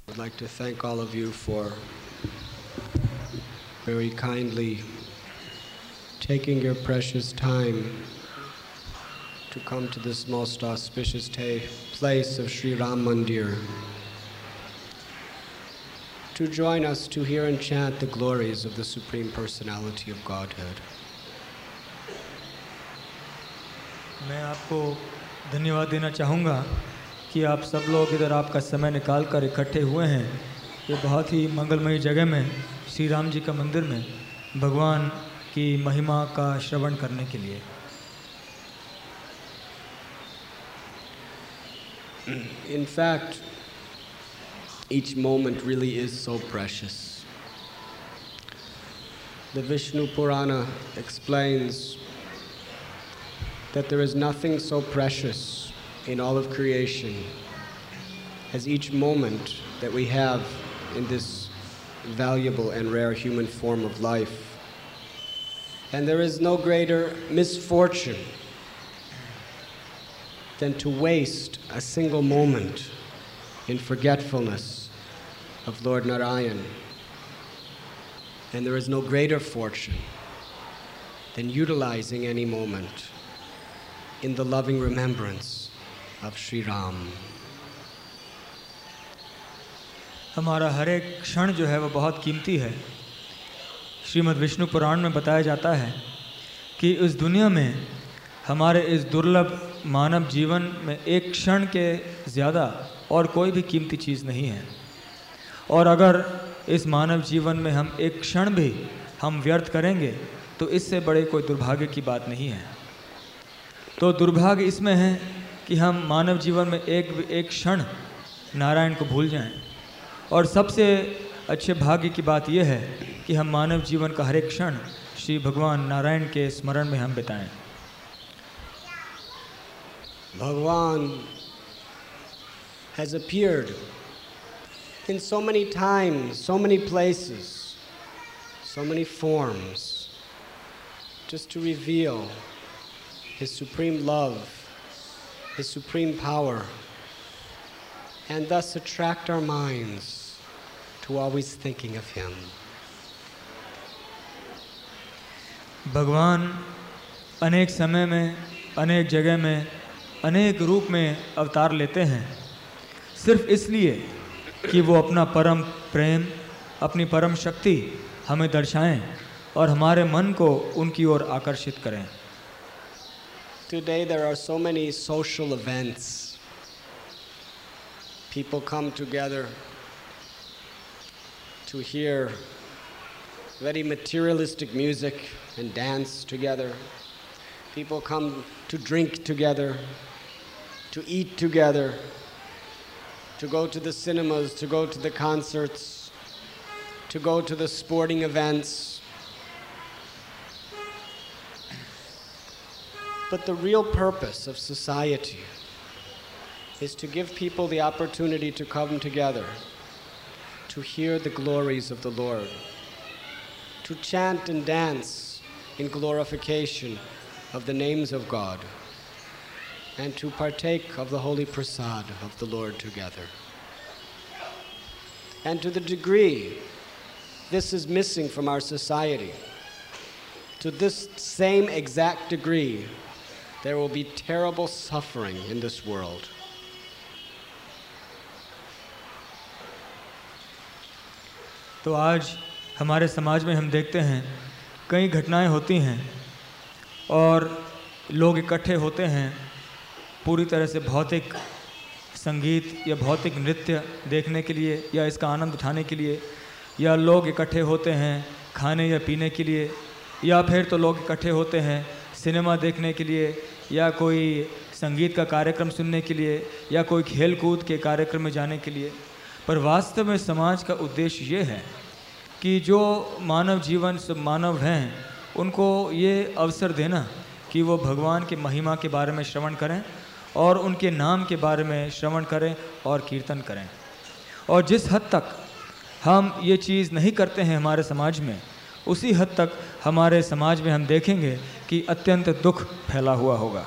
I'd like to thank all of you for very kindly taking your precious time to come to this most auspicious place of Sri Ram Mandir, to join us to hear and chant the glories of the Supreme Personality of Godhead. मैं आपको धन्यवाद देना चाहूँगा कि आप सब लोग इधर आपका समय निकाल कर इकट्ठे हुए हैं ये बहुत ही मंगलमयी जगह में श्री राम जी का मंदिर में भगवान की महिमा का श्रवण करने के लिए। In fact, each moment really is so precious. The Vishnu Purana explains that there is nothing so precious in all of creation as each moment that we have in this valuable and rare human form of life. And there is no greater misfortune than to waste a single moment in forgetfulness of Lord Narayan. And there is no greater fortune than utilizing any moment in the loving remembrance of Sri Ram. हमारा हर एक क्षण जो है वो बहुत कीमती है। श्रीमद् विष्णु पुराण में बताया जाता है कि इस दुनिया में हमारे इस दुर्लभ मानव जीवन में एक क्षण के ज़्यादा और कोई भी कीमती चीज़ नहीं है। और अगर इस मानव जीवन में हम एक क्षण भी हम व्यर्थ करेंगे तो इससे बड़े कोई दुर्भाग्य की बात नहीं है। तो दुर्भाग्य इसमें है कि हम मानव जीवन में एक क्षण नारायण को भूल जाएं। और सबसे अच्छे भाग्य की बात यह है कि हम मानव जीवन का हर एक क्षण श्री भगवान नारायण के स्मरण में हम बिताएं। Bhagwan has appeared in so many times, so many places, so many forms, just to reveal His supreme love, His supreme power, and thus attract our minds to always thinking of Him. भगवान अनेक समय में, अनेक जगह में, अनेक रूप में अवतार लेते हैं सिर्फ इसलिए कि वो अपना परम प्रेम, अपनी परम शक्ति हमें दर्शाएं और हमारे मन को उनकी ओर आकर्षित करें। Today there are so many social events. People come together to hear very materialistic music and dance together. People come to drink together, to eat together, to go to the cinemas, to go to the concerts, to go to the sporting events. But the real purpose of society is to give people the opportunity to come together, to hear the glories of the Lord, to chant and dance in glorification of the names of God, and to partake of the holy prasad of the Lord together. And to the degree this is missing from our society, to this same exact degree, there will be terrible suffering in this world. तो आज हमारे समाज में हम देखते हैं कई घटनाएं होती हैं और लोग इकट्ठे होते हैं पूरी तरह से भौतिक संगीत या भौतिक नृत्य देखने के लिए या इसका आनंद उठाने के लिए, या लोग इकट्ठे होते हैं खाने या पीने के लिए, या फिर तो लोग इकट्ठे होते हैं सिनेमा देखने के लिए या कोई संगीत का कार्यक्रम सुनने के लिए या कोई खेल कूद के कार्यक्रम में जाने के लिए। पर वास्तव में समाज का उद्देश्य ये है कि जो मानव जीवन सब मानव हैं उनको ये अवसर देना कि वो भगवान के महिमा के बारे में श्रवण करें और उनके नाम के बारे में श्रवण करें और कीर्तन करें। और जिस हद तक हम ये चीज़ नहीं करते हैं हमारे समाज में, उसी हद तक हमारे समाज में हम देखेंगे कि अत्यंत दुख फैला हुआ होगा।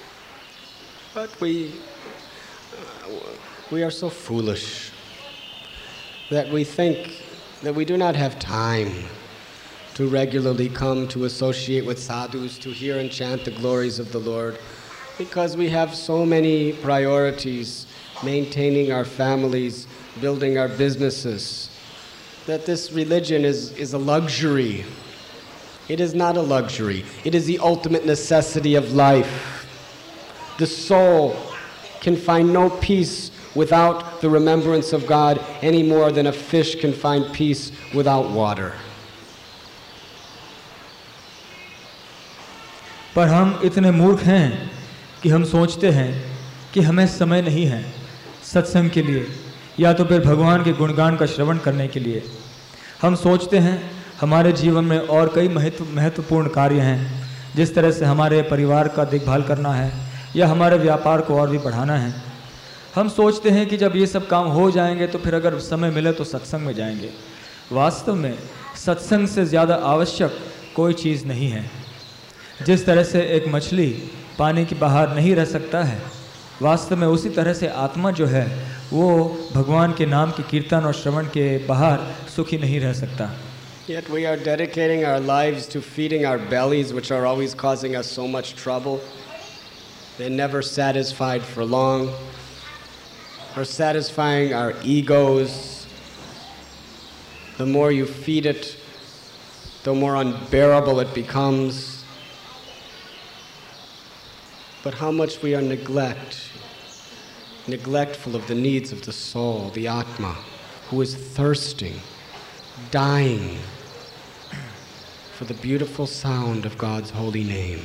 But we are so foolish. that we think that we do not have time to regularly come to associate with sadhus, to hear and chant the glories of the Lord, because we have so many priorities, maintaining our families, building our businesses, that this religion is a luxury. It is not a luxury. It is the ultimate necessity of life. The soul can find no peace without the remembrance of God any more than a fish can find peace without water. पर हम इतने मूर्ख हैं कि हम सोचते हैं कि हमें समय नहीं है सत्संग के लिए या तो फिर भगवान के गुणगान का श्रवण करने के लिए। हम सोचते हैं हमारे जीवन में और कई महत्वपूर्ण कार्य हैं, जिस तरह से हमारे परिवार का देखभाल करना है या हमारे व्यापार को और भी बढ़ाना है। हम सोचते हैं कि जब ये सब काम हो जाएंगे तो फिर अगर समय मिले तो सत्संग में जाएंगे। वास्तव में सत्संग से ज़्यादा आवश्यक कोई चीज़ नहीं है। जिस तरह से एक मछली पानी के बाहर नहीं रह सकता है, वास्तव में उसी तरह से आत्मा जो है वो भगवान के नाम के कीर्तन और श्रवण के बाहर सुखी नहीं रह सकता। Yet we are dedicating our lives to feeding our bellies, which are always causing us so much trouble. They're never satisfied for long, or satisfying our egos. The more you feed it, the more unbearable it becomes. But how much we are neglectful of the needs of the soul, the Atma, who is thirsting, dying for the beautiful sound of God's holy name.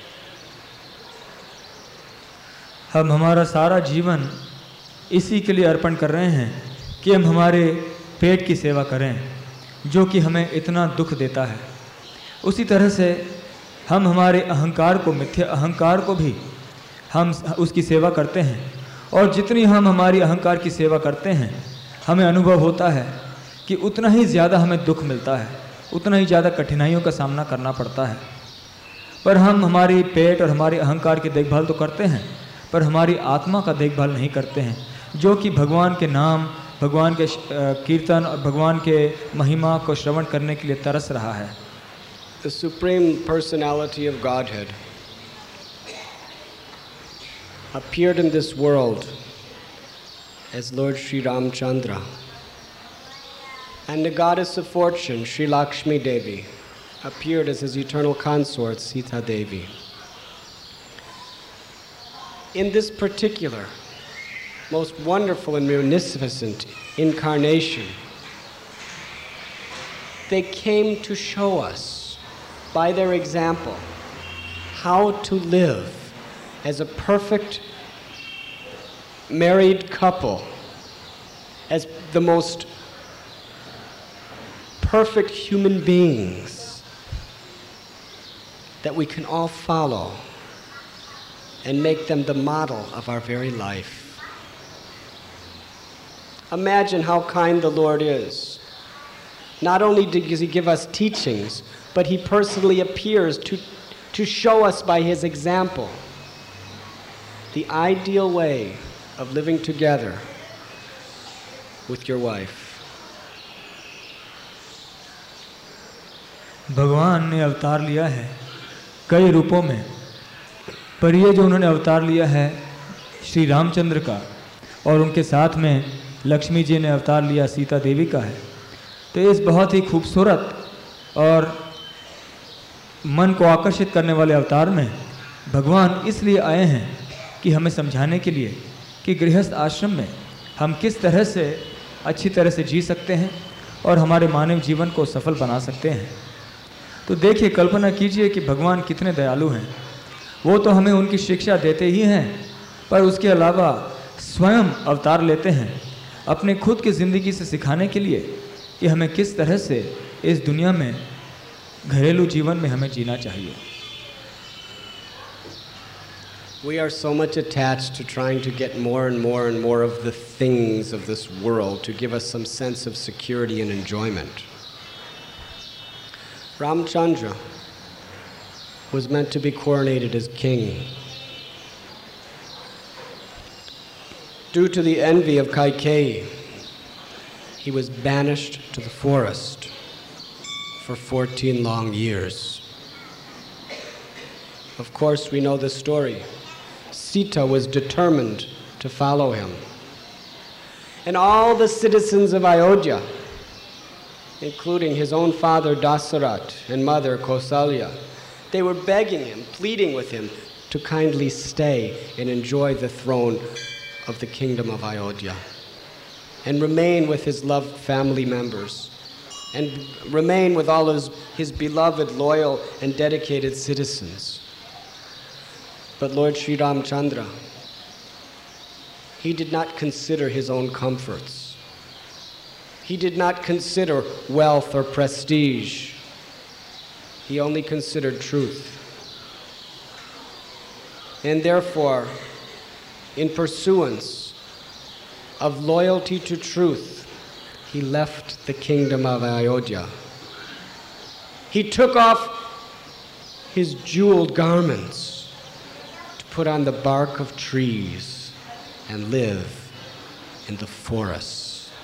हम हमारा सारा जीवन इसी के लिए अर्पण कर रहे हैं कि हम हमारे पेट की सेवा करें, जो कि हमें इतना दुख देता है। उसी तरह से हम हमारे अहंकार को, मिथ्या अहंकार को भी हम उसकी सेवा करते हैं, और जितनी हम हमारी अहंकार की सेवा करते हैं हमें अनुभव होता है कि उतना ही ज़्यादा हमें दुख मिलता है, उतना ही ज़्यादा कठिनाइयों का सामना करना पड़ता है। पर हम हमारी पेट और हमारे अहंकार की देखभाल तो करते हैं, पर हमारी आत्मा का देखभाल नहीं करते हैं, जो कि भगवान के नाम, भगवान के कीर्तन और भगवान के महिमा को श्रवण करने के लिए तरस रहा है। The Supreme Personality of Godhead appeared in this world as Lord Sri Ramchandra, and the goddess of fortune, Sri Lakshmi Devi, appeared as his eternal consort, Sita Devi. In this particular, most wonderful and munificent incarnation, they came to show us, by their example, how to live as a perfect married couple, as the most perfect human beings that we can all follow and make them the model of our very life. Imagine how kind the Lord is. Not only does He give us teachings, but He personally appears to show us by His example the ideal way of living together with your wife. भगवान ने अवतार लिया है कई रूपों में, पर ये जो उन्होंने अवतार लिया है श्री रामचंद्र का, और उनके साथ में लक्ष्मी जी ने अवतार लिया सीता देवी का है, तो इस बहुत ही खूबसूरत और मन को आकर्षित करने वाले अवतार में भगवान इसलिए आए हैं कि हमें समझाने के लिए कि गृहस्थ आश्रम में हम किस तरह से अच्छी तरह से जी सकते हैं और हमारे मानव जीवन को सफल बना सकते हैं। तो देखिए, कल्पना कीजिए कि भगवान कितने दयालु हैं। वो तो हमें उनकी शिक्षा देते ही हैं, पर उसके अलावा स्वयं अवतार लेते हैं अपने खुद की ज़िंदगी से सिखाने के लिए कि हमें किस तरह से इस दुनिया में घरेलू जीवन में हमें जीना चाहिए। We are so much attached to trying to get more and more and more of the things of this world to give us some sense of security and enjoyment. Ramchandra was meant to be coronated as king. Due to the envy of Kaikeyi, he was banished to the forest for 14 long years. Of course, we know the story. Sita was determined to follow him. And all the citizens of Ayodhya, including his own father Dasarat and mother Kausalya, they were begging him, pleading with him to kindly stay and enjoy the throne of the kingdom of Ayodhya and remain with his loved family members and remain with all his beloved, loyal, and dedicated citizens. But Lord Sri Ramchandra, he did not consider his own comforts. He did not consider wealth or prestige. He only considered truth. And therefore, in pursuance of loyalty to truth, he left the kingdom of Ayodhya. He took off his jeweled garments to put on the bark of trees and live in the forests.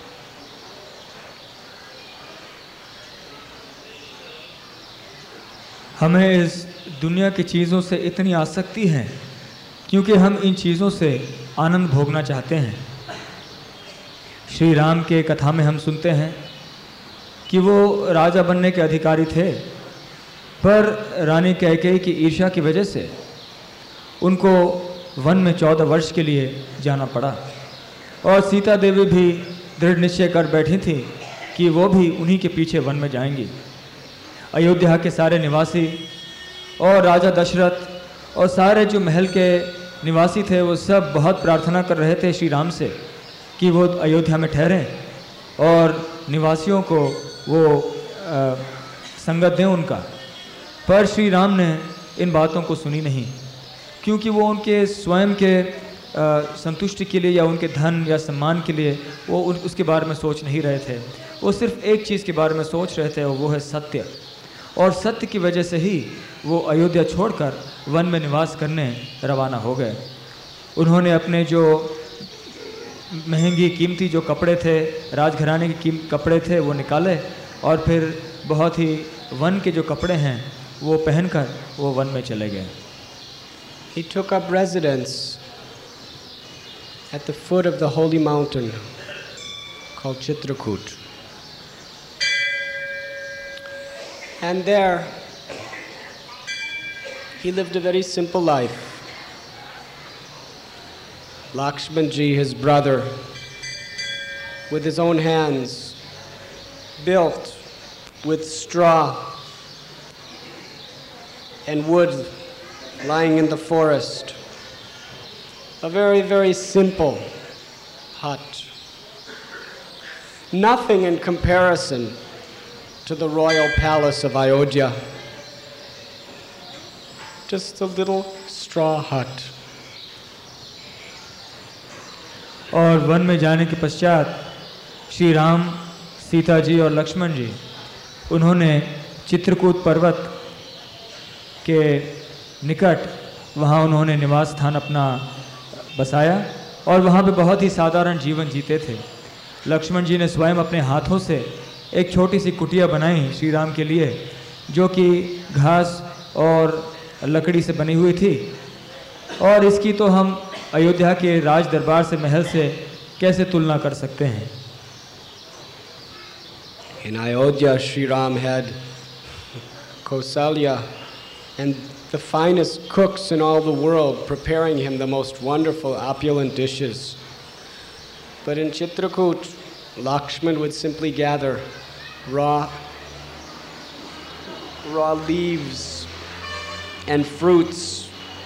हमें इस दुनिया की चीज़ों से इतनी आसक्ति है क्योंकि हम इन चीज़ों से आनंद भोगना चाहते हैं। श्री राम के कथा में हम सुनते हैं कि वो राजा बनने के अधिकारी थे, पर रानी कैकेयी की ईर्ष्या की वजह से उनको वन में 14 वर्ष के लिए जाना पड़ा और सीता देवी भी दृढ़ निश्चय कर बैठी थी कि वो भी उन्हीं के पीछे वन में जाएंगी। अयोध्या के सारे निवासी और राजा दशरथ और सारे जो महल के निवासी थे वो सब बहुत प्रार्थना कर रहे थे श्री राम से कि वो अयोध्या में ठहरें और निवासियों को वो संगत दें उनका। पर श्री राम ने इन बातों को सुनी नहीं क्योंकि वो उनके स्वयं के संतुष्टि के लिए या उनके धन या सम्मान के लिए वो उसके बारे में सोच नहीं रहे थे। वो सिर्फ एक चीज़ के बारे में सोच रहे थे, वो है सत्य। और सत्य की वजह से ही वो अयोध्या छोड़कर वन में निवास करने रवाना हो गए। उन्होंने अपने जो महंगी कीमती जो कपड़े थे, राजघराने के कपड़े थे, वो निकाले और फिर बहुत ही वन के जो कपड़े हैं वो पहनकर वो वन में चले गए। He took up residence at the foot of the holy mountain called Chitrakoot. And there, he lived a very simple life. Lakshmanji, his brother, with his own hands, built with straw and wood lying in the forest, a very, very simple hut. Nothing in comparison to the royal palace of Ayodhya. Just a little straw hut. और वन में जाने के पश्चात श्री राम, सीता जी और लक्ष्मण जी उन्होंने चित्रकूट पर्वत के निकट वहाँ उन्होंने निवास स्थान अपना बसाया और वहाँ पे बहुत ही साधारण जीवन जीते थे। लक्ष्मण जी ने स्वयं अपने हाथों से एक छोटी सी कुटिया बनाई श्री राम के लिए, जो कि घास और लकड़ी से बनी हुई थी। और इसकी तो हम अयोध्या के राज दरबार से, महल से कैसे तुलना कर सकते हैं। In Ayodhya, Sri Ram had Kausalya and the finest cooks in all the world preparing him the most wonderful, opulent dishes. But in Chitrakoot, Lakshman would simply gather raw leaves and fruits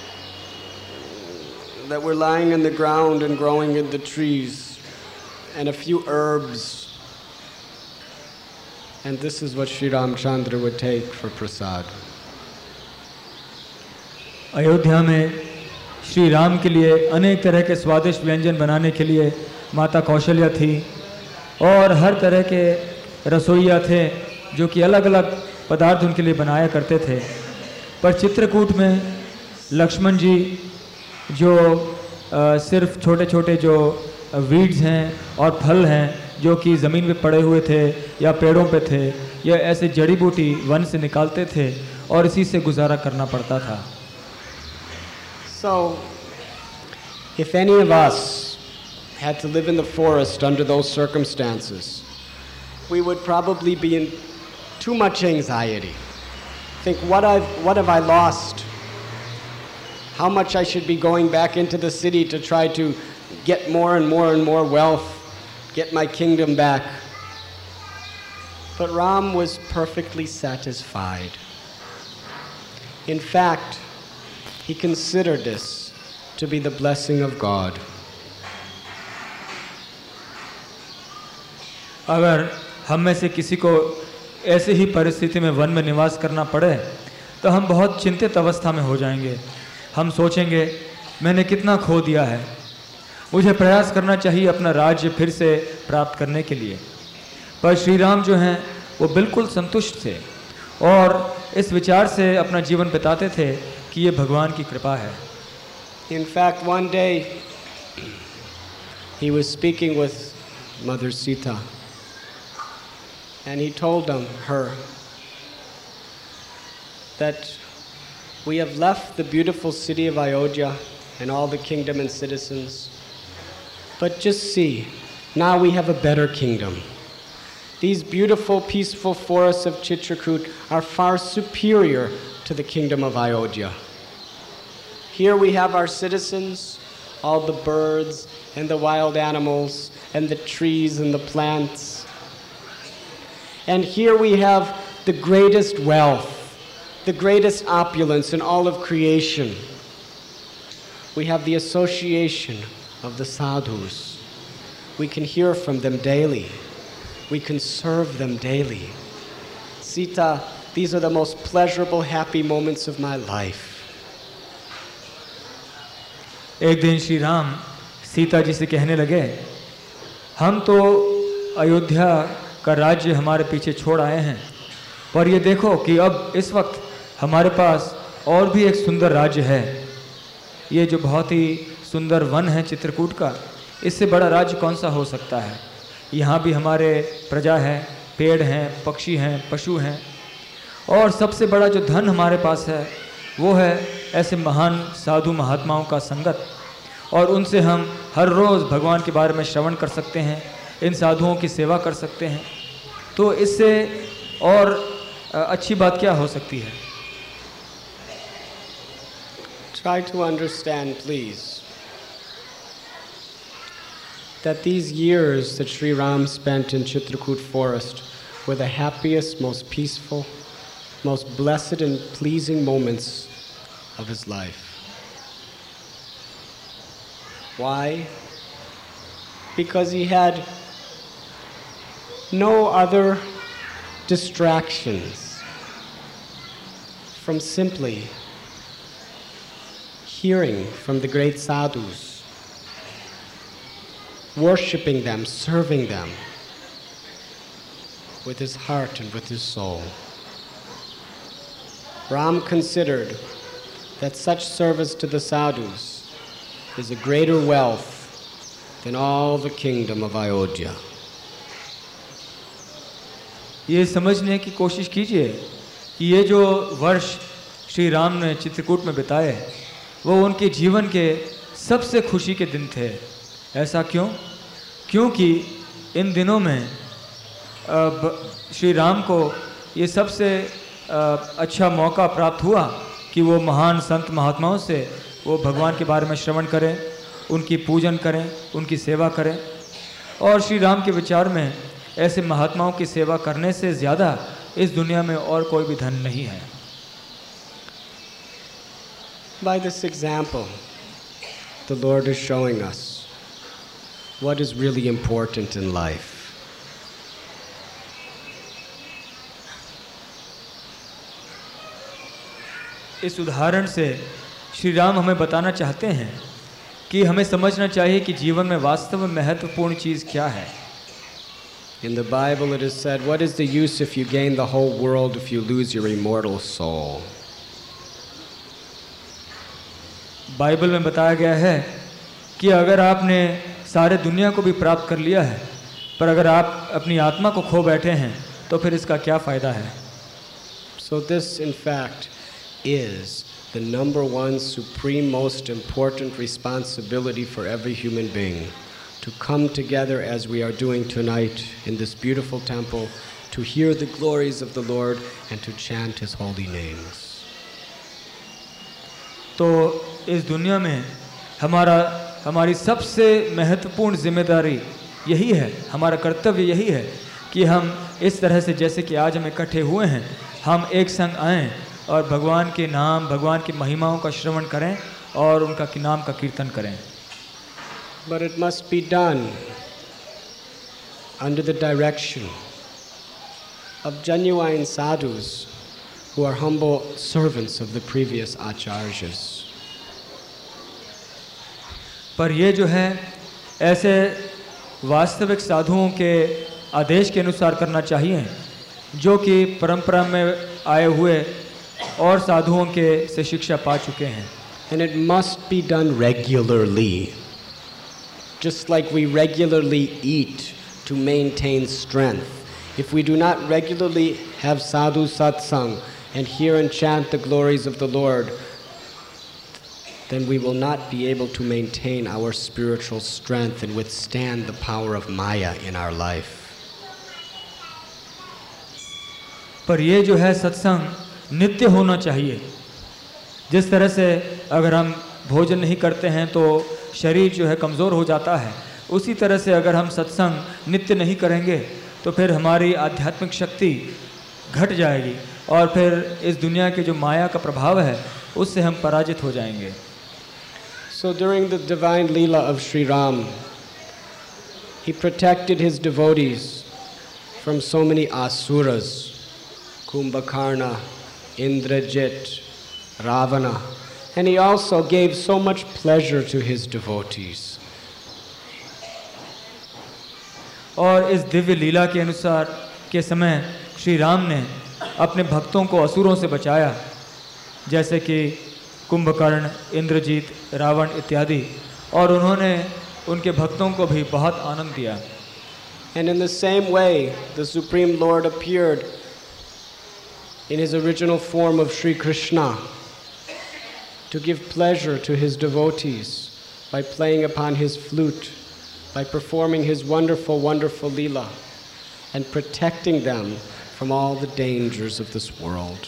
that were lying in the ground and growing in the trees, and a few herbs. And this is what Sri Ramchandra would take for prasad. Ayodhya में श्री राम के लिए अनेक तरह के स्वादिष्ट व्यंजन बनाने के लिए माता कौशल्या थी और हर तरह के रसोइया थे जो कि अलग अलग पदार्थ उनके लिए बनाया करते थे। पर चित्रकूट में लक्ष्मण जी जो सिर्फ छोटे छोटे जो वीड्स हैं और फल हैं जो कि ज़मीन पे पड़े हुए थे या पेड़ों पे थे या ऐसे जड़ी बूटी वन से निकालते थे और इसी से गुजारा करना पड़ता था। So, if any of us had to live in the forest under those circumstances, we would probably be in too much anxiety. Think, what have I lost? How much I should be going back into the city to try to get more and more and more wealth, get my kingdom back. But Ram was perfectly satisfied. In fact, he considered this to be the blessing of God. अगर हम में से किसी को ऐसे ही परिस्थिति में one में निवास करना पड़े तो हम बहुत चिंतित अवस्था में हो जाएंगे। हम सोचेंगे मैंने कितना खो दिया है, मुझे प्रयास करना चाहिए अपना राज्य फिर से प्राप्त करने के लिए। पर श्री राम जो हैं वो बिल्कुल संतुष्ट थे और इस विचार से अपना जीवन बिताते थे कि ये भगवान की कृपा है। In fact, one day he was speaking with Mother Sita, and he told her that we have left the beautiful city of Ayodhya and all the kingdom and citizens, but just see, now we have a better kingdom. These beautiful, peaceful forests of Chitrakoot are far superior to the kingdom of Ayodhya. Here we have our citizens, all the birds and the wild animals and the trees and the plants. And here we have the greatest wealth, the greatest opulence in all of creation. We have the association of the sadhus. We can hear from them daily. We can serve them daily. Sita, these are the most pleasurable, happy moments of my life. एक दिन श्री राम सीता जी से कहने लगे, हम तो अयोध्या का राज्य हमारे पीछे छोड़ आए हैं, पर ये देखो कि अब इस वक्त हमारे पास और भी एक सुंदर राज्य है। ये जो बहुत ही सुंदर वन है चित्रकूट का, इससे बड़ा राज्य कौन सा हो सकता है। यहाँ भी हमारे प्रजा है, पेड़ हैं, पक्षी हैं, पशु हैं, और सबसे बड़ा जो धन हमारे पास है वो है ऐसे महान साधु महात्माओं का संगत, और उनसे हम हर रोज़ भगवान के बारे में श्रवण कर सकते हैं, इन साधुओं की सेवा कर सकते हैं। तो इससे और अच्छी बात क्या हो सकती है। Try to understand, please, that these years that Sri Ram spent in Chitrakoot forest were the happiest, most peaceful, most blessed and pleasing moments of his life. Why? Because he had no other distractions from simply hearing from the great sadhus, worshiping them, serving them with his heart and with his soul. Ram considered that such service to the sadhus is a greater wealth than all the kingdom of Ayodhya. ये समझने की कोशिश कीजिए कि ये जो वर्ष श्री राम ने चित्रकूट में बिताए वो उनके जीवन के सबसे खुशी के दिन थे। ऐसा क्यों? क्योंकि इन दिनों में श्री राम को ये सबसे अच्छा मौका प्राप्त हुआ कि वो महान संत महात्माओं से वो भगवान के बारे में श्रवण करें, उनकी पूजन करें, उनकी सेवा करें। और श्री राम के विचार में ऐसे महात्माओं की सेवा करने से ज़्यादा इस दुनिया में और कोई भी धन नहीं है। By this example, the Lord is showing us what is really important in life. इस उदाहरण से श्री राम हमें बताना चाहते हैं कि हमें समझना चाहिए कि जीवन में वास्तव में महत्वपूर्ण चीज़ क्या है। In the Bible it is said, what is the use if you gain the whole world if you lose your immortal soul? Bible में बताया गया है कि अगर आपने सारे दुनिया को भी प्राप्त कर लिया है पर अगर आप अपनी आत्मा को खो बैठे हैं तो फिर इसका क्या फ़ायदा है? So this, in fact, is the number one supreme most important responsibility for every human being, to come together as we are doing tonight in this beautiful temple, to hear the glories of the Lord and to chant His holy names. तो इस दुनिया में हमारी सबसे महत्वपूर्ण जिम्मेदारी यही है, हमारा कर्तव्य यही है कि हम इस तरह से, जैसे कि आज हम इकट्ठे हुए हैं, हम एक संग आएं और भगवान के नाम, भगवान की महिमाओं का श्रवण करें और उनका नाम का कीर्तन करें. But it must be done under the direction of genuine sadhus who are humble servants of the previous acharyas. पर ये जो है ऐसे वास्तविक साधुओं के आदेश के अनुसार करना चाहिए जो कि परंपरा में आए हुए और साधुओं के से शिक्षा पा चुके हैं. And it must be done regularly, just like we regularly eat to maintain strength. If we do not regularly have sadhu satsang and hear and chant the glories of the Lord, then we will not be able to maintain our spiritual strength and withstand the power of Maya in our life. पर ये जो है सत्संग नित्य होना चाहिए. जिस तरह से अगर हम भोजन नहीं करते हैं तो शरीर जो है कमज़ोर हो जाता है, उसी तरह से अगर हम सत्संग नित्य नहीं करेंगे तो फिर हमारी आध्यात्मिक शक्ति घट जाएगी और फिर इस दुनिया के जो माया का प्रभाव है उससे हम पराजित हो जाएंगे. So during the divine Leela of Sri Ram, he protected his devotees from so many asuras, Kumbhakarna, Indrajit, Ravana, and he also gave so much pleasure to his devotees. और इस दिव्य लीला के अनुसार के समय श्री राम ने अपने भक्तों को असुरों से बचाया, जैसे कि कुंभकर्ण, इंद्रजीत, रावण इत्यादि, और उन्होंने उनके भक्तों को भी बहुत आनंद दिया. And in the same way, the Supreme Lord appeared in his original form of Sri Krishna to give pleasure to his devotees by playing upon his flute, by performing his wonderful, wonderful Leela, and protecting them from all the dangers of this world.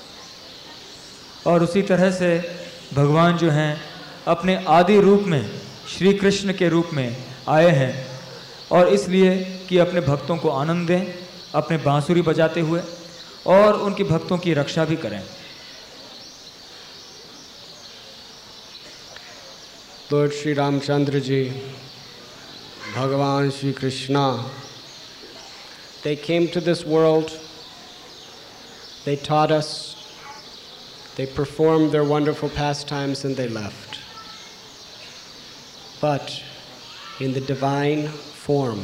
और उसी तरह से भगवान जो हैं अपने आदि रूप में श्री कृष्ण के रूप में आए हैं, और इसलिए कि अपने भक्तों को आनंद दें अपने बांसुरी बजाते हुए और उनके भक्तों की रक्षा भी करें. Lord Sri Ramchandra Ji, Bhagavan Sri Krishna, they came to this world, they taught us, they performed their wonderful pastimes, and they left. But in the divine form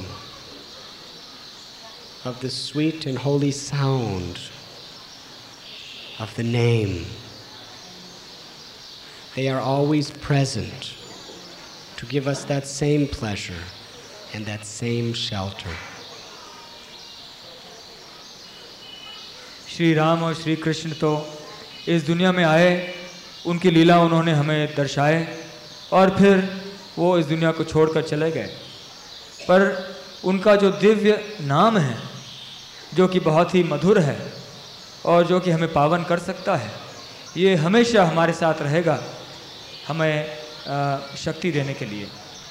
of the sweet and holy sound of the name, they are always present to give us that same pleasure and that same shelter. Shri Ram और श्री कृष्ण तो इस दुनिया में आए, उनकी लीला उन्होंने हमें दर्शाए और फिर वो इस दुनिया को छोड़कर चले गए. पर उनका जो दिव्य नाम है, जो कि बहुत ही मधुर है और जो कि हमें पावन कर सकता है, ये हमेशा हमारे साथ रहेगा, हमें शक्ति देने के लिए.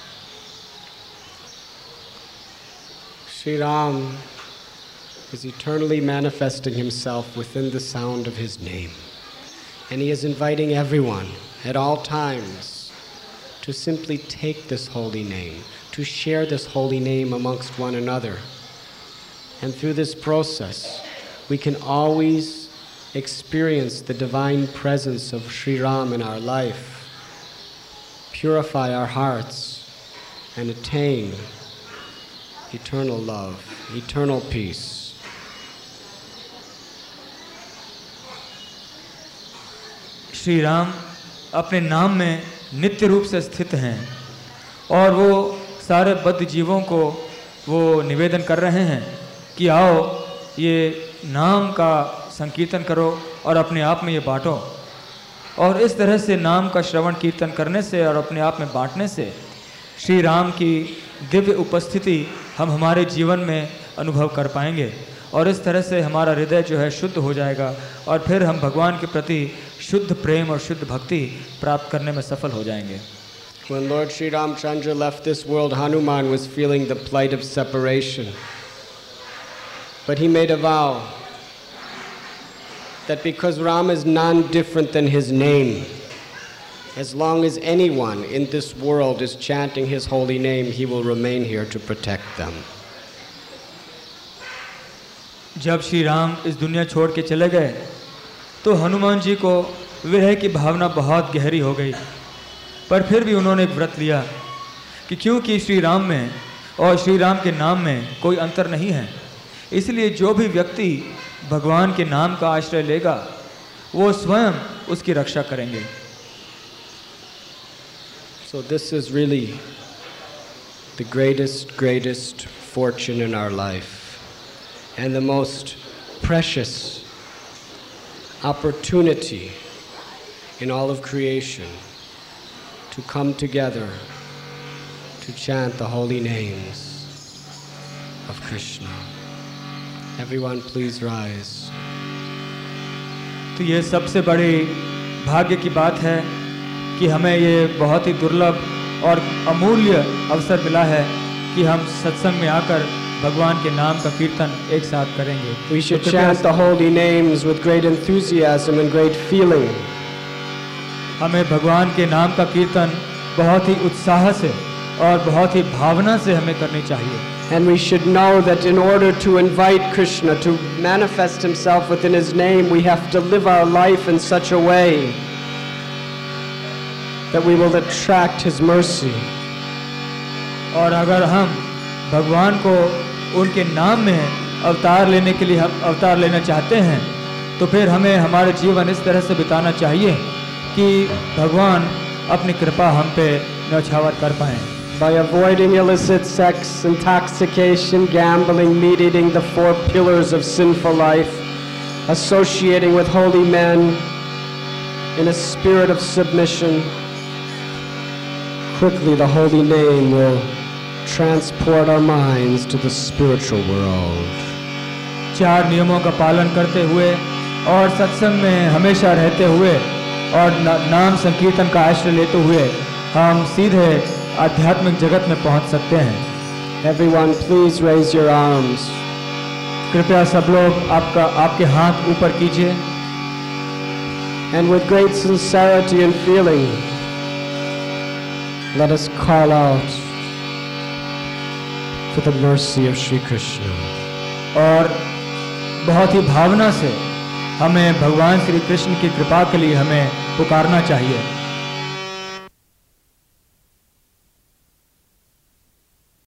Sri Ram is eternally manifesting himself within the sound of his name. And he is inviting everyone at all times to simply take this holy name, to share this holy name amongst one another. And through this process, we can always experience the divine presence of Sri Ram in our life, purify our hearts, and attain eternal love, eternal peace. Shri Ram अपने नाम में नित्य रूप से स्थित हैं और वो सारे बद्ध जीवों को वो निवेदन कर रहे हैं कि आओ ये नाम का संकीर्तन करो और अपने आप में ये बांटो। और इस तरह से नाम का श्रवण कीर्तन करने से और अपने आप में बांटने से श्री राम की दिव्य उपस्थिति हम हमारे जीवन में अनुभव कर पाएंगे और इस तरह से हमारा हृदय जो है शुद्ध हो जाएगा और फिर हम भगवान के प्रति शुद्ध प्रेम और शुद्ध भक्ति प्राप्त करने में सफल हो जाएंगे। When Lord Sri Ramchandra left this world, Hanuman was feeling the plight of separation. But he made a vow that because Ram is none different than his name, as long as anyone in this world is chanting his holy name, he will remain here to protect them. जब श्री राम इस दुनिया छोड़ के चले गए तो हनुमान जी को विरह की भावना बहुत गहरी हो गई, पर फिर भी उन्होंने एक व्रत लिया कि क्योंकि श्री राम में और श्री राम के नाम में कोई अंतर नहीं है, इसलिए जो भी व्यक्ति भगवान के नाम का आश्रय लेगा वो स्वयं उसकी रक्षा करेंगे। So this is really the greatest fortune in our life and the most precious opportunity in all of creation to come together to chant the holy names of Krishna. Everyone please rise. तो ये सबसे बड़ी भाग्य की बात है कि हमें ये बहुत ही दुर्लभ और अमूल्य अवसर मिला है कि हम सत्संग में आकर भगवान के नाम का कीर्तन एक साथ करेंगे। We should chant the holy names with great enthusiasm and great feeling. हमें भगवान के नाम का कीर्तन बहुत ही उत्साह से और बहुत ही भावना से हमें करनी चाहिए। And we should know that in order to invite Krishna to manifest himself within his name, we have to live our life in such a way that we will attract his mercy. और अगर हम भगवान को उनके नाम में अवतार लेने के लिए हम अवतार लेना चाहते हैं तो फिर हमें हमारे जीवन इस तरह से बिताना चाहिए कि भगवान अपनी कृपा हम पे न्यौछावर कर पाएं। By avoiding illicit sex, intoxication, gambling, meat eating, the 4 pillars of sinful life, associating with holy men in a spirit of submission, quickly the holy name will transport our minds to the spiritual world. 4 नियमों का पालन करते हुए और सत्संग में हमेशा रहते हुए और नाम संकीर्तन का आश्रय लेते हुए हम सीधे आध्यात्मिक जगत में पहुंच सकते हैं। Everyone please raise your arms. कृपया सब लोग आपके हाथ ऊपर कीजिए। And with great sincerity and feeling, let us call out for the mercy of Shri Krishna. और बहुत ही भावना से हमें भगवान श्री कृष्ण की कृपा के लिए हमें पुकारना चाहिए।